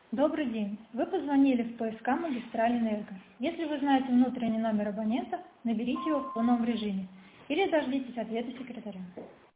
Добрый день. Вы позвонили в ПСК «Магистраль Энерго». Если вы знаете внутренний номер абонента, наберите его в полном режиме или дождитесь ответа секретаря.